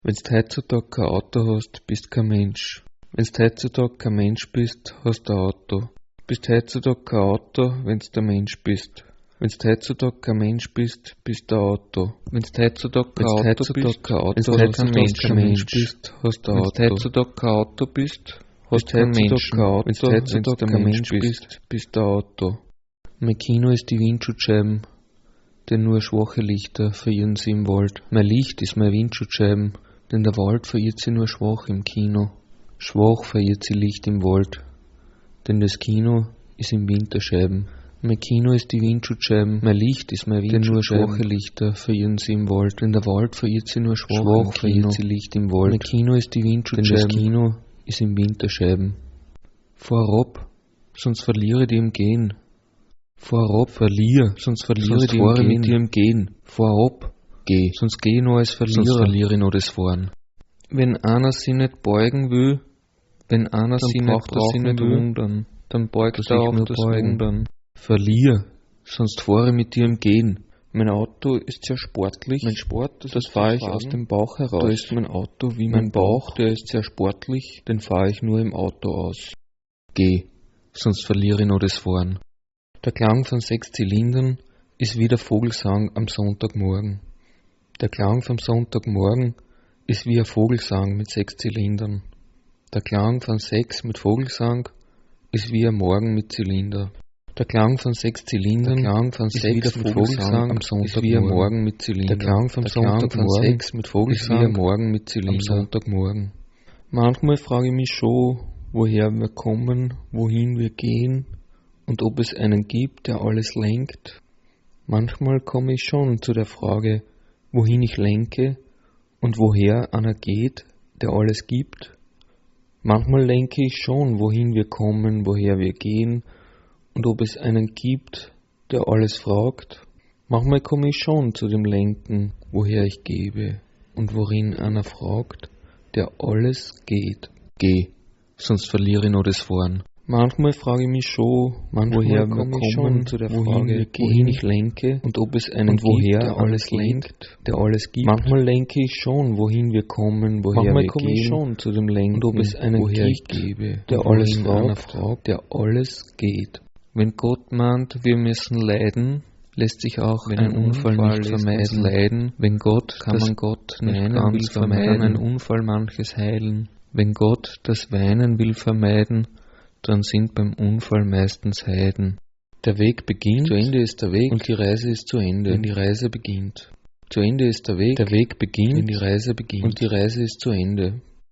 Wenn's heutzutage kein Auto hast, bist kein Mensch. Wenn's heutzutage kein Mensch bist, hast du ein Auto. Bist heutzutage kein Auto, wenn's der Mensch bist. Wenn's heutzutage kein Mensch bist, bist du ein Auto. Wenn's heutzutage kein Auto bist, hast du kein Mensch bist, hast du ein Auto. Wenn's heutzutage kein Auto bist, hast du kein Mensch. Wenn's heutzutage kein Mensch bist, bist du ein Auto. Mein Kino ist die Windschutzscheiben, denn nur schwache Lichter verirren sie im Wald. Mein Licht ist mein Windschutzscheiben, denn der Wald verirrt sie nur schwach im Kino. Schwach verirrt sie Licht im Wald, denn das Kino ist im Winterscheiben. Mein Kino ist die Windschutzscheiben, mein Licht ist mein Windschutzscheiben, denn nur schwache Lichter verirren sie im Wald, denn der Wald verirrt sie nur schwach verirrt sie Licht im Wald. Mein Kino ist die Windschutzscheiben, denn das Kino ist im Winterscheiben. Vorab, sonst verliere die im Gehen. Vorab, sonst verliere die im Gehen. Mit dir im Gehen. Vorab, geh, sonst geh nur als Verlierer, sonst verliere nur das Fahren. Wenn einer sich nicht beugen will, wenn einer sich nicht wundern, dann beugt er auf das Wundern. Verlier, sonst fahre mit dir im Gehen. Mein Auto ist sehr sportlich. Mein Sport, das fahre ich aus dem Bauch heraus. Da ist mein Auto wie mein Bauch, der ist sehr sportlich, den fahre ich nur im Auto aus. Geh, sonst verliere nur das Fahren. Der Klang von 6 Zylindern ist wie der Vogelsang am Sonntagmorgen. Der Klang vom Sonntagmorgen ist wie ein Vogelsang mit 6 Zylindern. Der Klang von 6 mit Vogelsang ist wie ein Morgen mit Zylinder. Der Klang von 6 Zylindern ist wie der Vogelsang am Sonntagmorgen, wie ein Morgen mit Zylinder. Der Klang vom Sonntagmorgen 6 mit Vogelsang ist wie ein Morgen mit Zylinder. Am Sonntagmorgen. Manchmal frage ich mich schon, woher wir kommen, wohin wir gehen und ob es einen gibt, der alles lenkt. Manchmal komme ich schon zu der Frage, wohin ich lenke und woher einer geht, der alles gibt. Manchmal lenke ich schon, wohin wir kommen, woher wir gehen und ob es einen gibt, der alles fragt. Manchmal komme ich schon zu dem Lenken, woher ich gebe und worin einer fragt, der alles geht. Geh, sonst verliere ich noch das Fahren. Manchmal frage ich mich schon, woher wir kommen, zu der Frage, wohin ich lenke und ob es einen gibt, der alles lenkt, der alles gibt. Manchmal lenke ich schon, wohin wir kommen, woher wir gehen ich schon zu dem Lenken, und ob es einen gibt, der alles fragt, der alles geht. Wenn Gott meint, wir müssen leiden, lässt sich auch ein Unfall nicht vermeiden. Leiden, wenn Gott, kann man Gott nicht ganz vermeiden, ein Unfall manches heilen. Wenn Gott das Weinen will vermeiden, dann sind beim Unfall meistens Heiden. Der Weg beginnt, zu Ende ist der Weg, und die Reise ist zu Ende, wenn die Reise beginnt. Zu Ende ist der Weg beginnt, wenn die Reise beginnt, und die Reise ist zu Ende.